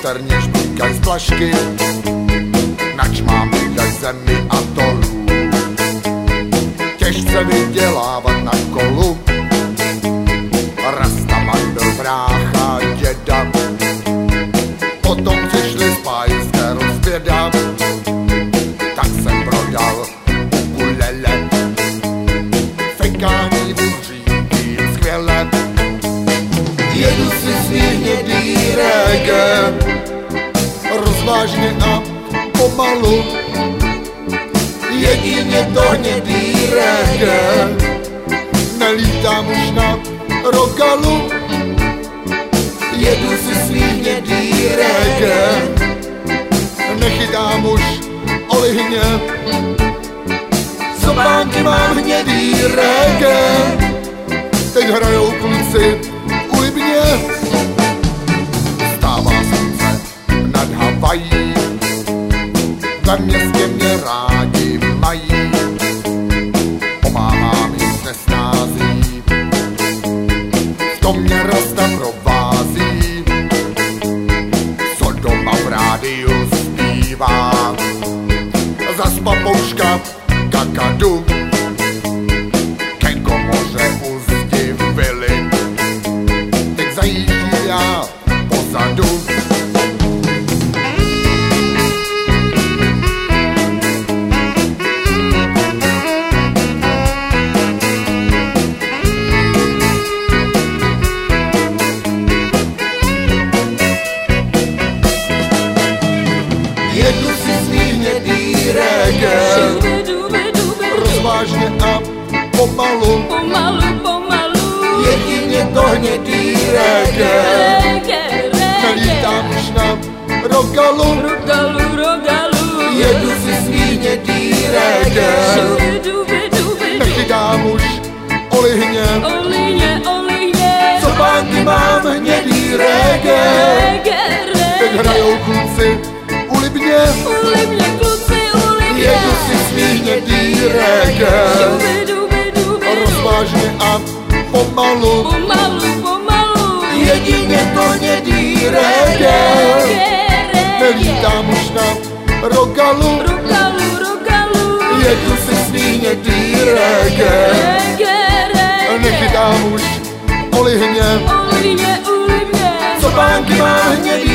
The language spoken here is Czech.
větrně špíkaj z flašky, nač mám výdaj zemi a dolů. Těžce vydělávat na kolu, Rastaman byl brácha děda, potom přišli spájské rozběda, tak jsem prodal ukulele, fekání vůříky skvěle. Jedu si svý hnědý reggae, rozvážně a pomalu, jedině to hnědý reggae, nelítám už na rogalu. Jedu si svý hnědý reggae, nechytám už olihně, zobánky mám hnědý reggae, teď hrajou kluci ulibně. Stává slunce nad Havají, ve městě mě rádi mají, pomáhám jim s nesnází, v tom mě Rasta provází, co doma v rádiu zpívá, zas papouška kakadu, ke komoře uzdivili, teď zajíždí já pozadu. Jedu si svý hnědý reggae, rozvážně a pomalu, jedině to hnědý reggae, nelítám už na rogalu. Jedu si svý hnědý reggae, nechytám už olihně, zobánky mám hnědý reggae, teď hrajou kluci ulibně. Jedu si svý hnědý reggae, rozvážně a pomalu, jedině to hnědý reggae, nelítám už na rogalu. Jedu si svý hnědý reggae, nechytám už olihně, zobánky mám hnědý